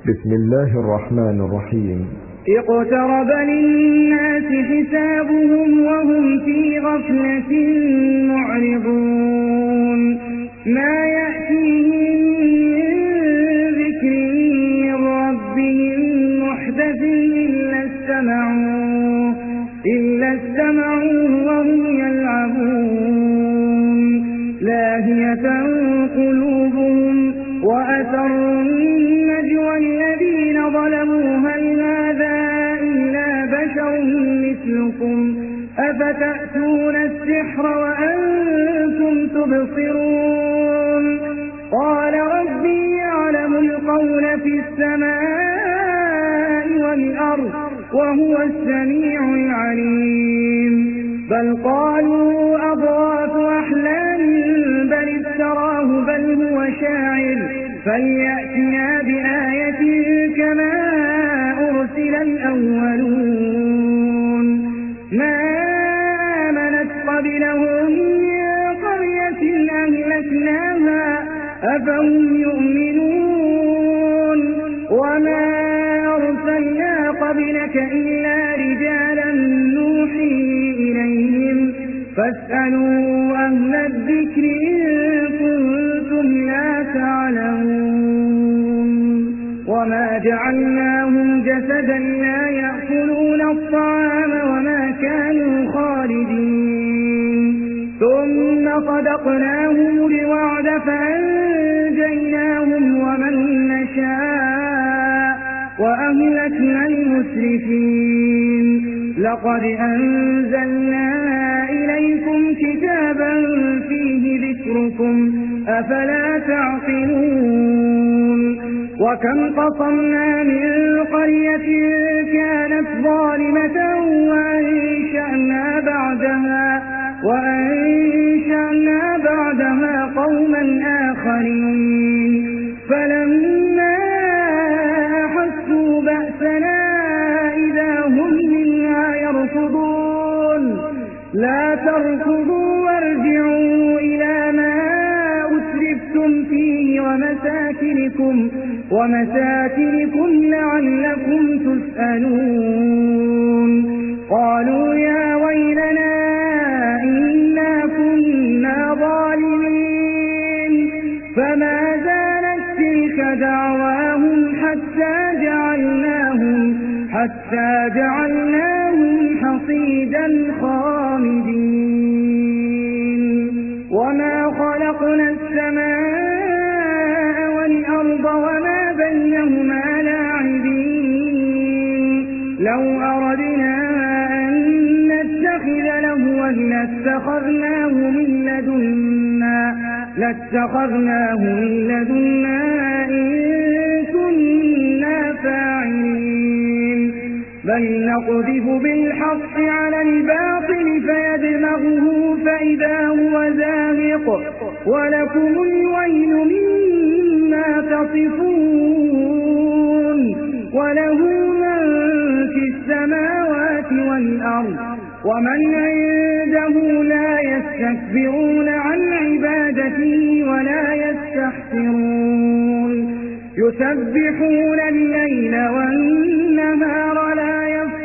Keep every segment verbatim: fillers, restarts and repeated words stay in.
بسم الله الرحمن الرحيم. اقترب للناس حسابهم وهم في غفلة معرضون ما يأتيهم من ذكر من ربهم محدث إلا استمعوه إلا استمعوه وهم يلعبون لاهية قلوبهم وأسروا النجوى الذين ظلموا هل هذا إلا بشر مثلكم أفتأتون السحر وأنتم تبصرون قال ربي يعلم القول في السماء والأرض وهو السميع العليم بل قالوا أضغاث أحلام بل افتراه بل هو شاعر فليأتنا بآية كما أرسل الأولون ما آمنت قبلهم من قرية أهلكناها أفهم يؤمنون وما أرسلنا قبلك إلا رجالا نوحي إليهم فاسألوا أهل الذكر إن كنتم لا تعلمون وما جعلناهم جسدا لا يأكلون الطعام وما كانوا خالدين ثم صدقناهم الوعد فأنجيناهم ومن نشاء وأهلكنا المسرفين لقد أنزلنا إليكم كتابا فيه ذكركم أفلا تعقلون وكم قصمنا من قرية كانت ظالمة وأنشأنا بعدها وأنشأنا بعدها قوما آخرين فلما أحسوا بأسنا إذا هم منها يركضون لا تركضوا وارجعوا إلى ما أسرفتم فيه ومساكنكم ومساكنكم لعلكم تسألون قالوا يا ويلنا إنا كنا ظالمين فما زالت تلك دعواهم حتى جعلناهم حتى جعلناهم حصيدا خامدين وما خلقنا السماء والأرض وما بينهما لاعبين لو أردنا أن نتخذ لهوا لاتخذناه من لدنا لاتخذناه من لدنا إن كنا فاعلين بل نقذف بالحق على الباطل فيدمغه فإذا هو زاهق ولكم الويل مما تصفون وله من في السماوات والأرض ومن عنده لا يستكبرون عن عبادته ولا يستحسرون يسبحون الليل والنهار لا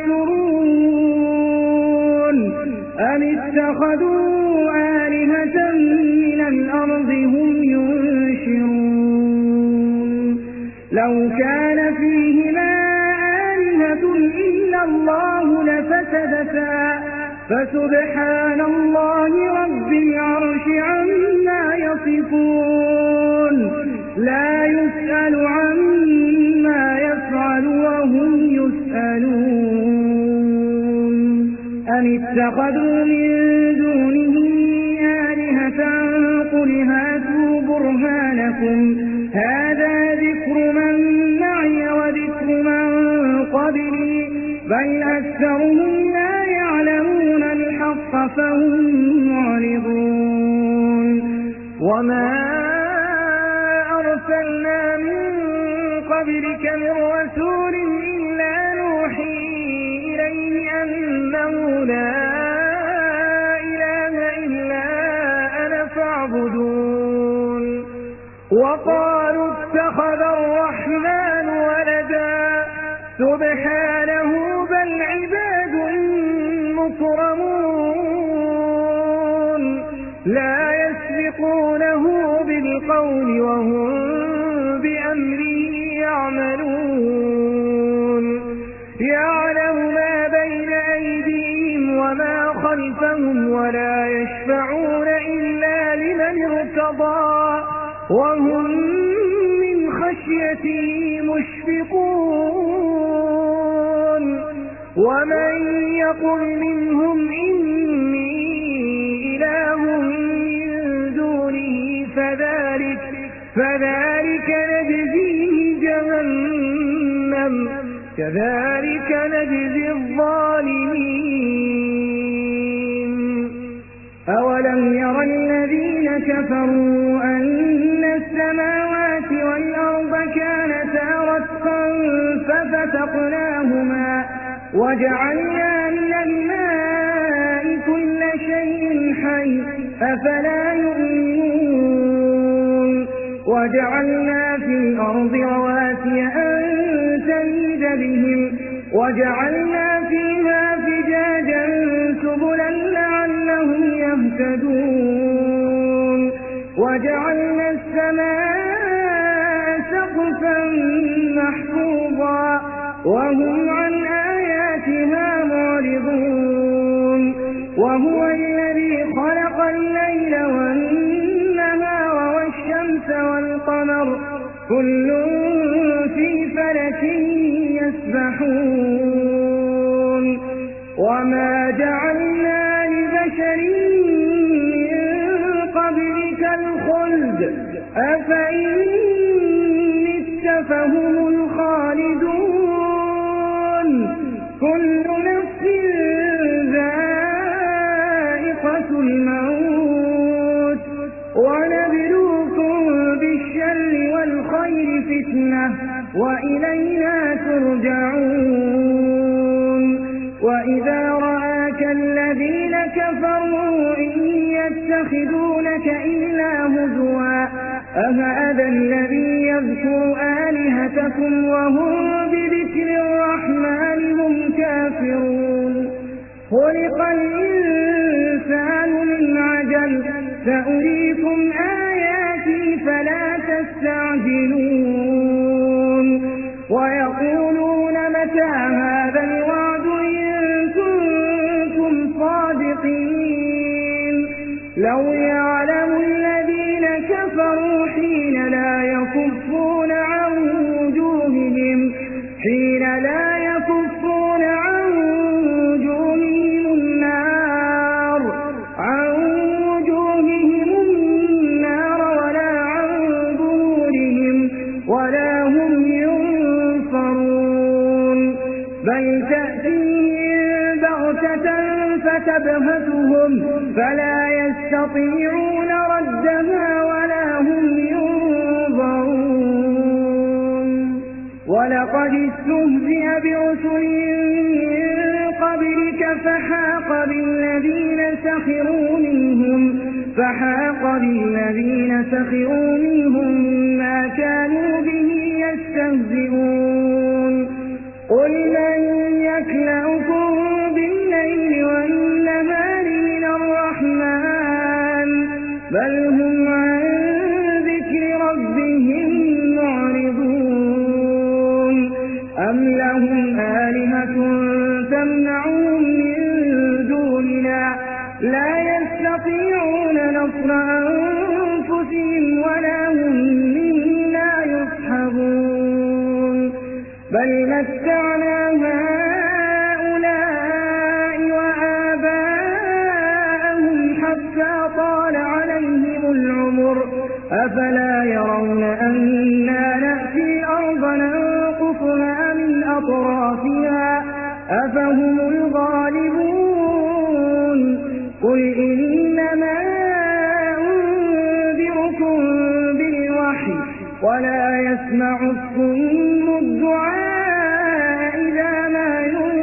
يفترون أم اتخذوا آلهة من الأرض هم ينشرون لو كان فيهما آلهة إلا الله لفسدتا فسبحان الله رب العرش عما يصفون لا يسأل عما يفعل وهم يسألون أم اتخذوا من دونه آلهة قل هاتوا برهانكم هذا ذكر من معي وذكر من قبلي بل أكثرهم لا يعلمون الحق فهم معرضون وما أرسلنا من قبلك من رسول إلا نوحي إليه أنه لا إله إلا أنا فاعبدون وقالوا اتخذ الرحمن ولدا سبحانه بل عباد مكرمون لا يسبقونه بالقول وهم بأمره يعملون يعلم ما بين أيديهم وما خلفهم ولا يشفعون إلا لمن ارتضى وهم من خشيته مشفقون ومن يقل منهم إني إله من دونه فذلك, فذلك نجزيه جهنم كذلك نجزي الظالمين أولم ير الذين كفروا أن السماوات والأرض كانتا رتقا ففتقناهما وجعلنا من الماء كل شيء حي أفلا يؤمنون وجعلنا في الأرض رواسي أن تميد بهم وجعلنا فيها فجاجا سبلا لعلهم يهتدون وجعلنا السماء سقفا محفوظا وهم عن آياتها معرضون وهو الذي خلق الليل والنهار والشمس والقمر كل في فلك يسبحون وما جعلنا لبشر من قبلك الخلد أفإن مت فهم الخالدون كل نفس ذائقة الموت ونبلوكم بالشر والخير فتنة وإلينا ترجعون وإذا رآك الذين كفروا إن يتخذونك إلا هزوا أهذا الذي يذكر آلهتكم وهم بذكر الرحمن هم كافرون خلق الإنسان من عجل سأريكم آياتي فلا تستعجلون ويقولون متى هذا الوعد إن كنتم صادقين لو يعلم الذين كفروا حين لا يكفون عن وجوههم حين لا يكفون عن وجوههم النار عن وجوههم النار ولا عن ظهورهم ولا هم ينصرون بل تأتيهم بغتة فتبهتهم فلا يستطيعون ردها ولا هم ينظرون ولقد استهزئ برسل من قبلك فحاق بالذين سخروا منهم فحاق بالذين سخروا منهم ما كانوا به يستهزئون قل من يكلؤكم بالليل والنهار من الرحمن بل هم عن ذكر ربهم معرضون أم لهم آلهة تمنعهم من دوننا لا يستطيعون نصر أنفسهم ولا هم منا يصحبون بل متعنا هؤلاء وآباءهم حتى طال عليهم العمر أفلا يرون أنا نأتي الأرض ننقصها من أطرافها أفهم الغالبون قل إنما أنذركم بالوحي ولا يسمع الصم الدعاء إذا ما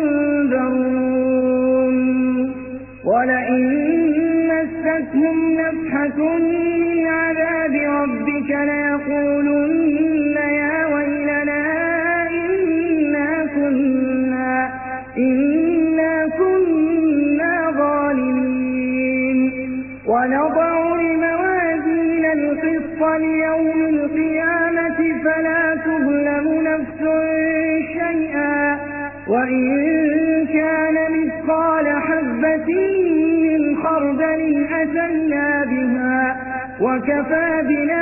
ينذرون ولئن مستهم نفحة من عذاب ربك ليقولن يا ويلنا إنا ليوم القيامة فلا تظلم نفس شيئا وإن كان مثقال حبة من خردل أتينا بها وكفى بنا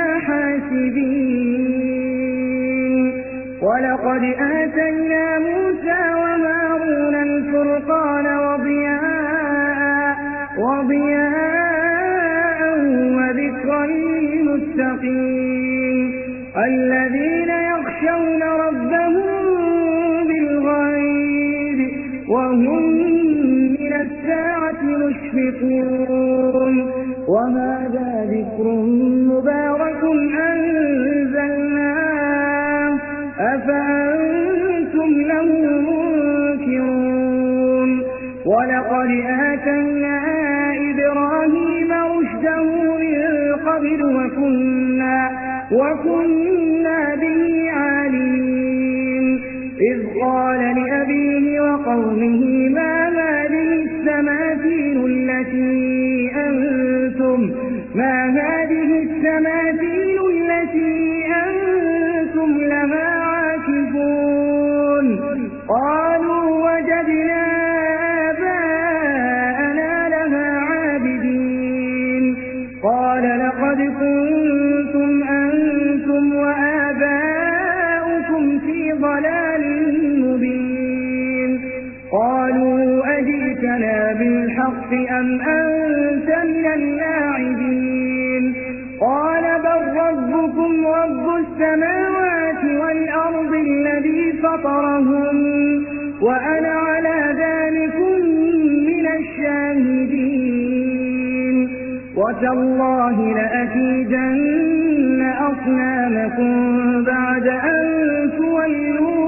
حاسبين ولقد آتينا موسى وهارون الفرقان وضياء وضياء وذكرا للمتقين الذين يخشون ربهم بالغيب وهم من الساعة مشفقون وهذا ذكر مبارك أنزلناه أفأنتم له منكرون ولقد آتينا إبراهيم رشده من قبل وكنا, وكنا به عالمين إذ قال لأبيه وقومه ما هذه التماثيل التي أنتم ما هذه التماثيل التي أنتم لها عاكفون قالوا وجدنا آباءنا لها عابدين قال لقد كنتم أنتم وآباؤكم في ضلال مبين قالوا أجئتنا بالحق أم أنت من اللاعبين قال بل ربكم رب السماوات والأرض الذي فطرهم وأنا على ذلك من الشاهدين وتالله لأكيدن أصنامكم بعد أن تولوا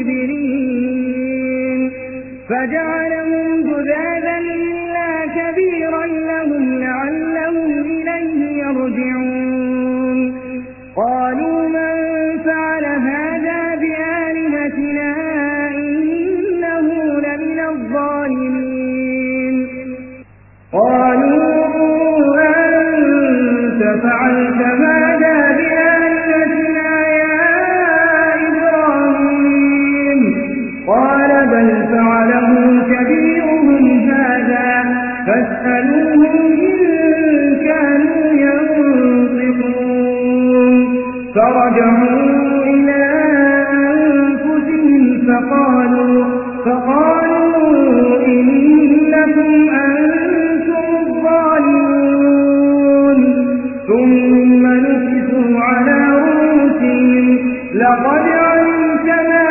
مدبرين فجعلهم جذاذا إلا كبيرا لهم لعلهم إليه يرجعون قالوا من فعل هذا بآلهتنا إنه لمن الظالمين قالوا أنت فعلت هذا بآلهتنا يا إبراهيم قال بل فعله كبيرهم هذا فاسألوهم إن كانوا ينطقون فرجعوا إلى أنفسهم فقالوا فقالوا إنكم أنتم الظالمون ثم نكسوا على رؤوسهم لقد علمت ما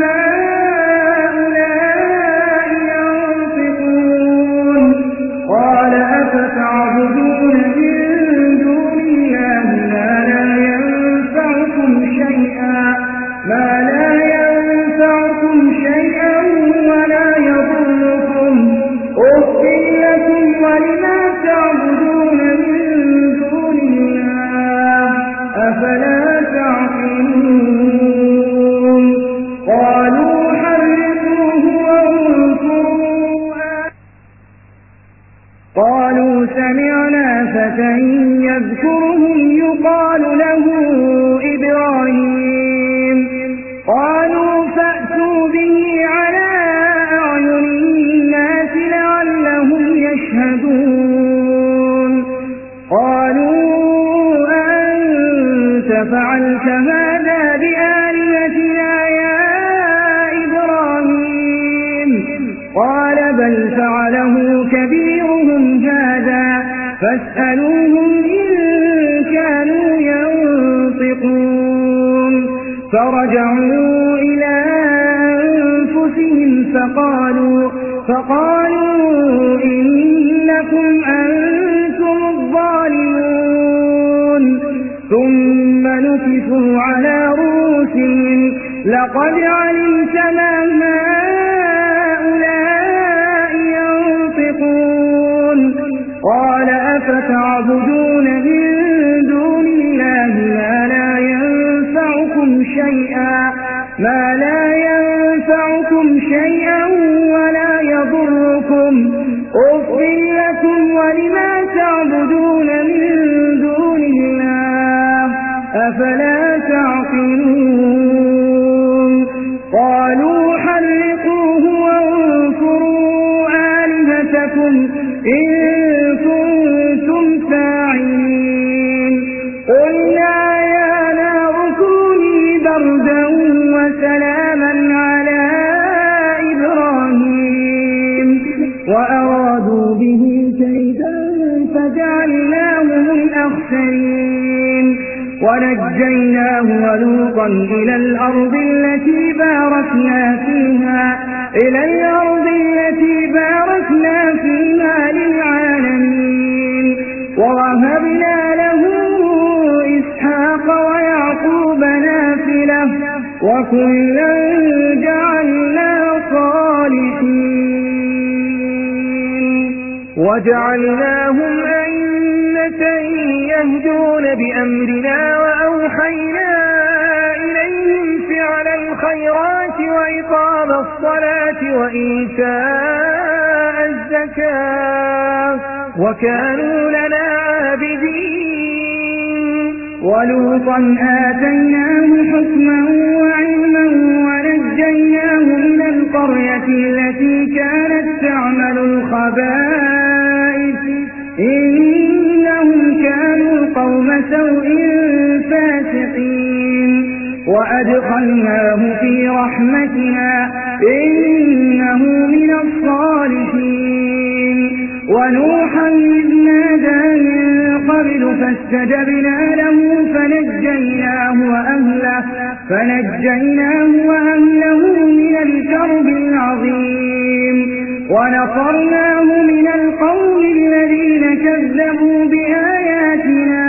هؤلاء ينطقون قال أفتعبدون من دون الله ما لا ينفعكم شيئا ما لا ينفعكم شيئا ولا يضركم أف لكم ولما تعبدون من دون الله أفلا تعقلون قالوا حرقوه وانصروا قالوا سمعنا فتى يذكرهم يقال له إبراهيم قالوا فأتوا به على أعين الناس لعلهم يشهدون قالوا أنت فعلت هذا بآلهتنا يا إبراهيم قال بل فعله كبيرهم هذا فاسألوهم إن كانوا ينطقون فرجعوا إلى أنفسهم فقالوا فقالوا إنكم أنتم الظالمون ثم نكسوا على رؤوسهم لقد علمت ما هؤلاء ينطقون قال أفتعبدون من دون الله ما لا ينفعكم شيئا ما لا ينفعكم شيئا ولا يضركم أف لكم ولما تعبدون من دون الله أفلا تعقلون قالوا حرقوه وانصروا آلهتكم إن كنتم فاعلين قلنا يا نار كوني بردا وسلاما على إبراهيم وأرادوا به كيدا فجعلناهم الأخسرين ونجيناه ولوطا إلى الأرض التي باركنا فيها إلى الأرض التي باركنا فيها للعالمين ووهبنا له إسحاق ويعقوب نافلة وكلا جعلنا صالحين وجعلناهم أئمة يهدون بأمرنا وأوحينا إليهم فعل الخيرات وإقام الصلاة وإيتاء الزكاة وكانوا لنا عابدين ولوطا آتيناه حكما وعلما ونجيناه من القرية التي كانت تعمل الخبائث إنهم كانوا قوم سوء فاسقين وأدخلناه في رحمتنا إنه من الصالحين ونوحا إذ نادى من قبل فاستجبنا له فنجيناه وأهله, فنجيناه وأهله من الكرب العظيم ونصرناه من القوم الذين كذبوا بآياتنا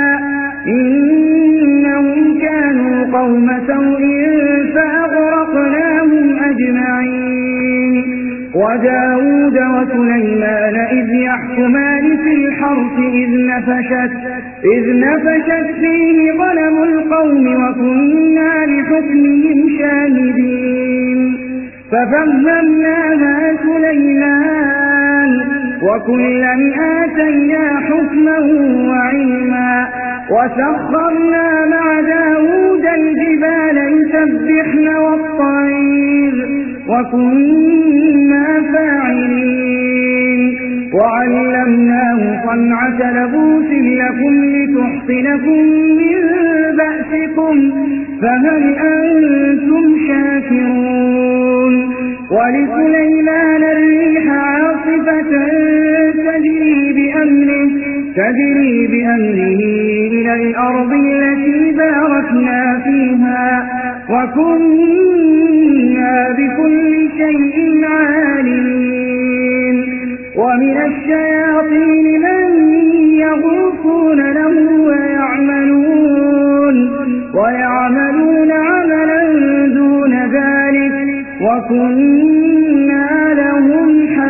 إنهم كانوا قوم سوء فأغرقناهم أجمعين وداود وسليمان إذ يحكمان في الحرث إذ نفشت, إذ نفشت فيه غنم القوم وكنا لحكمهم شاهدين ففهمناها سليمان وكلا آتينا حكما وعلما وسخرنا مع داود الجبال يسبحن والطير وكنا فاعلين وعلمناه صنعة لبوس لكم لتحصنكم من بأسكم فهل أنتم شاكرون ولسليمان الريح عاصفة تجري بأمره, تجري بأمره إلى الأرض التي باركنا فيها وكنا بكل شيء عالمين ومن الشياطين من يغوصون له ويعملون, ويعملون عملا دون ذلك وكنا لهم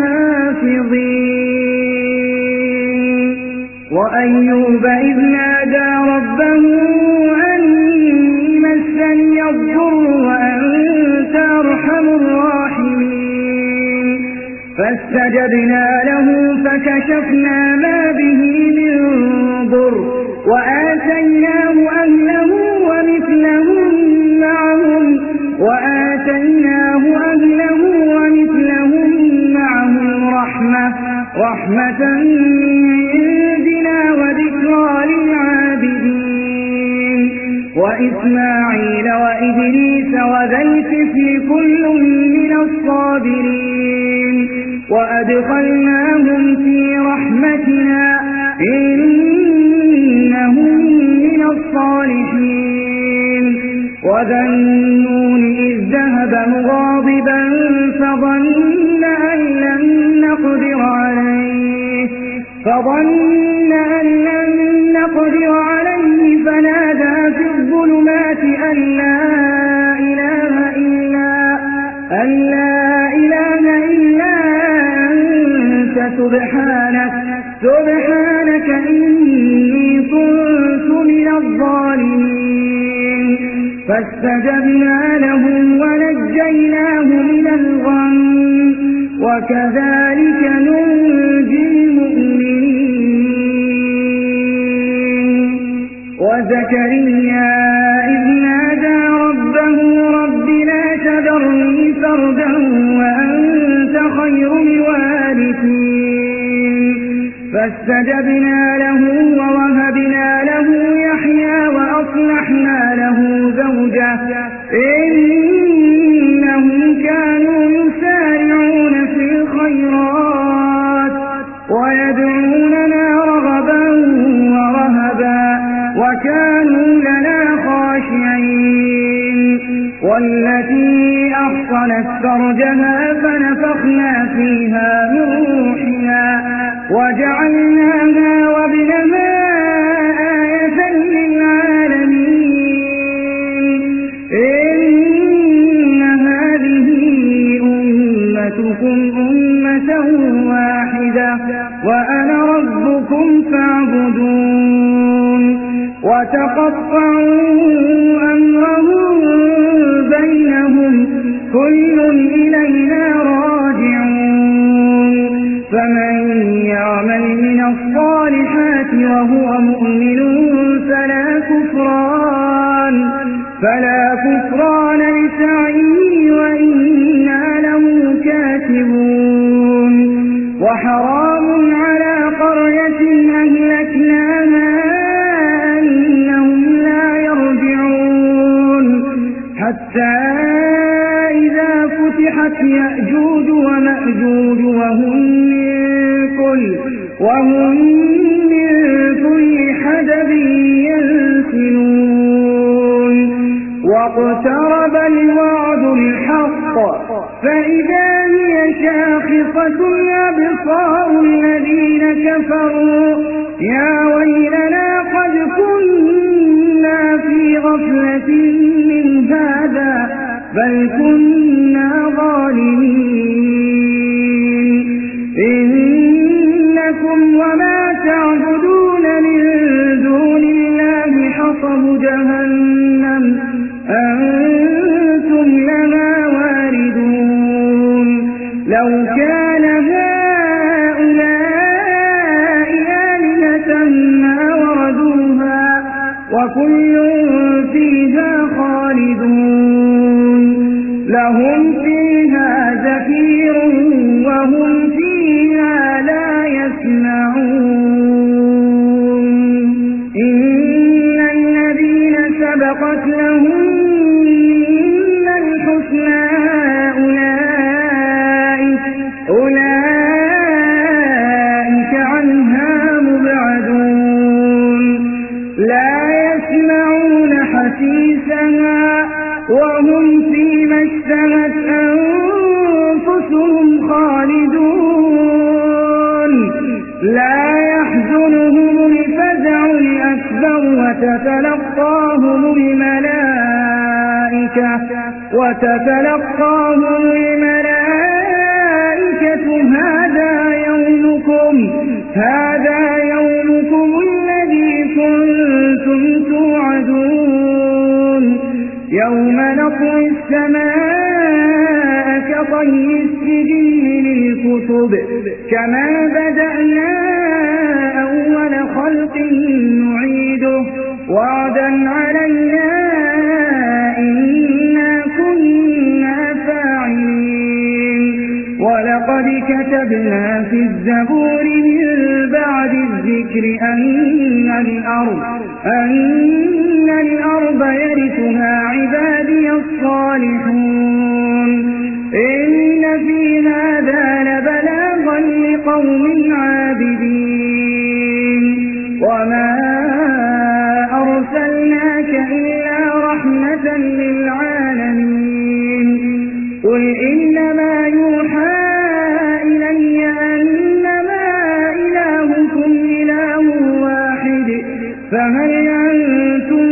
حافظين وأيوب إذ نادى ربه أني مسني الضر وأنت أرحم الراحمين فاستجبنا له فكشفنا ما به من ضر وآتيناه أهله ومثلهم معهم وآتيناه أهله ومثلهم معهم رحمة, رحمة من عندنا وذكرى للعابدين وإسماعيل وإدريس وذا الكفل كل من الصابرين وأدخلناهم في رحمتنا إنهم من الصالحين وذا النون إذ ذهب مغاضبا فظن أن لن نقدر عليه فظن أن لن نقدر عليه فنادى في الظلمات أن لا إله إلا أن لا إله إلا أنت سبحانك سبحانك إني كنت من الظالمين فاستجبنا له ونجيناه من الغم وكذلك ننجي المؤمنين وزكريا تذرني فردا وأنت خير الوارثين فاستجبنا له ووهبنا له يحيى وأصلحنا له زوجه إنهم كانوا يسارعون في الخيرات ويدعوننا رغبا ورهبا وكانوا لنا خاشعين والتي أحصنت فرجها فنفخنا فيها من روحنا وجعلناها وابنها آية للعالمين إن هذه أمتكم أمة واحدة وأنا ربكم فاعبدون وتقطعوا أمرهم بينهم كل إلينا راجعون فمن يعمل من الصالحات وهو مؤمن فلا كفران فلا كفران لسعيه وإنا له كاتبون وحرام على قرية أهلكناها أنهم لا يرجعون حتى إذا فتحت يأجوج ومأجوج وهم من كل وهم من كل حدب ينسلون واقترب الوعد الحق فإذا هي شاخصة أبصار الذين كفروا يا ويلنا قد كنا في غفلة من هذا بل كنا ظالمين إنكم وما تعبدون من دون الله حصب جهنم أنتم لها واردون لو كان هؤلاء آلهة ما وردوها وكل فيها خالدون لهم فيها زفير وهم فيها لا يسمعون إن الذين سبقت لهم من الحسنى أولئك أولئك عنها مبعدون لا يسمعون حسيسها وهم فيما اشتهت أنفسهم خالدون لا يحزنهم الفزع الأكبر وتتلقاهم الملائكة وتتلقاهم الملائكة هذا يومكم هذا يومكم الذي كنتم توعدون يوم نطوي السماء كطي السجل للكتب كما بدأنا أول خلق نعيده وعدا علينا إنا كنا فاعلين ولقد كتبنا في الزبور من بعد الذكر أن الأرض أن الأرض يرثها عبادي الصالحون إن في هذا لبلاغا لقوم عابدين وما أرسلناك إلا رحمة للعالمين قل إنما يوحى إلي أنما إلهكم إله واحد فهل أنتم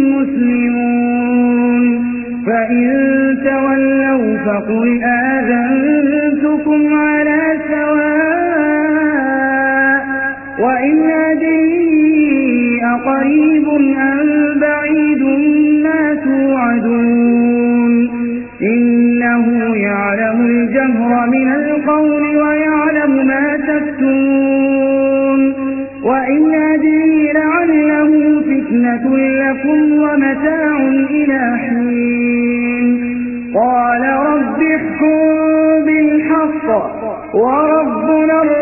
مسلمون فإن تولوا فقل آذنتكم على سواء وإن أدري أقريب أم بعيد ما توعدون إنه يعلم الجهر من القول ويعلم ما تكتمون وإن أدري لعله فتنة لكم ومتاع إلى حين قال رب احكم بالحق وربنا